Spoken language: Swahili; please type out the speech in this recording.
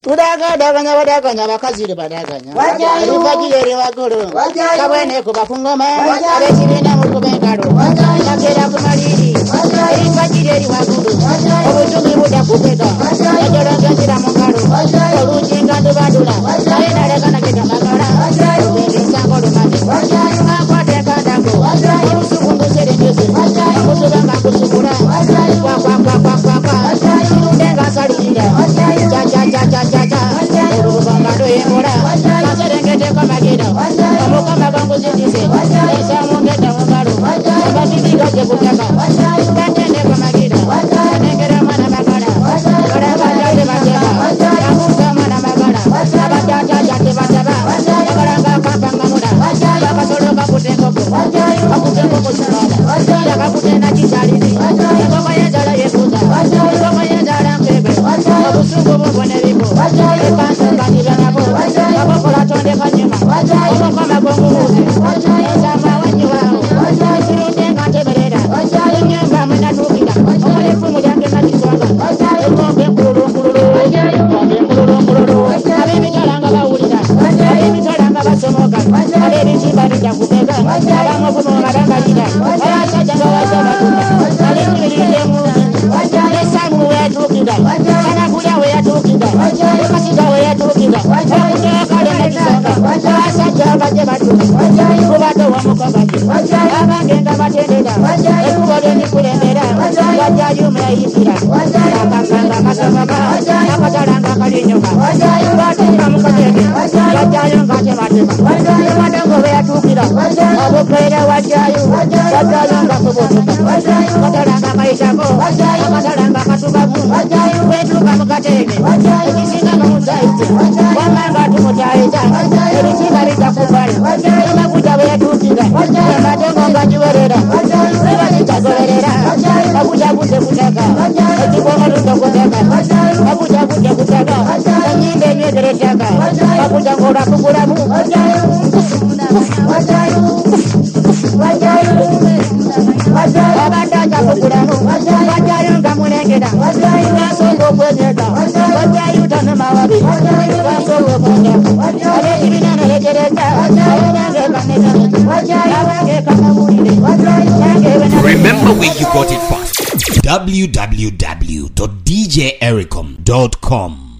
Tudaganya badaganya bakazire badaganya rivagire wagoro kabone ko bafungoma abekibina mu kubengaro nakera kumaliri rivagire wagoro obutungi buda kubega ajora gajira mu ngaro olujinga ndubadula ayina lekana kega magara nsango lumane akwate kandago usukungu serengeze kutubanga kusukura kwa ndenga salira Urubangado yemura Naserengete kamagida Amuka magangu zitize Esa mungeta mungaro Abasidi gaje kutaka Katende kamagida Nengere mana magara Karaba jate bateba Yamuka mana magara Abajata jate bateba Yakaranga kapanga muda Yakasolo kaputengoko Kaputengoko shirada Yakaputena chisaridi Yakoma yajara yekuta Yakoma yajara mpebe Abusungu mbone vipo Ekansa kanira nabo Abakola tonde kanyuma Abakama gongu muze Ezama wanyi wao Sirute kanteberera Nyemba mena tukida Omole fumu yange katiswanga Ekombe mkuluru Abibi talanga baulida Abibi talanga basomoka Abibi chibani jakupega Abamu fumu maranga lida Ayasa janga wasaba kuda Alini milinde muze Esamu wetukida Sana kuda wetukida Ekasida wetukida Ekasida kale nekisonga Asa jamba jebatuka Kubato wa mukobaji Abangenga batendeda Ekubode nikulembera Wajayu meitira Akakanga masamaka Akataranga kalinyoka Batumba mukateke Wajayu ngate matema Madango wetukida Abukere wajayu Wajayu ngakubutuka Kataranga kaitako Akataranga katubabu Wetuka mukateke Ekisinga ngamuzaite Wamanga tumutaita Erichiga litakubali Imakuja wetukida Madengo ngajiwerera Iwanitagorera Abuja bute kutaka Ekibonga lutakutaka Abuja bute kutaka Nyinde nyegeretaka Abuja ngora kukuramu Abadaja kukuramu Wajayu ngamunengeda Wasongo kwenyeka Wajayu tanamawabi Wasongo kwenyeka Abekibinano legereta Ayenyange kaneta Awange kanamuride Remember where you got it first. www.djericom.com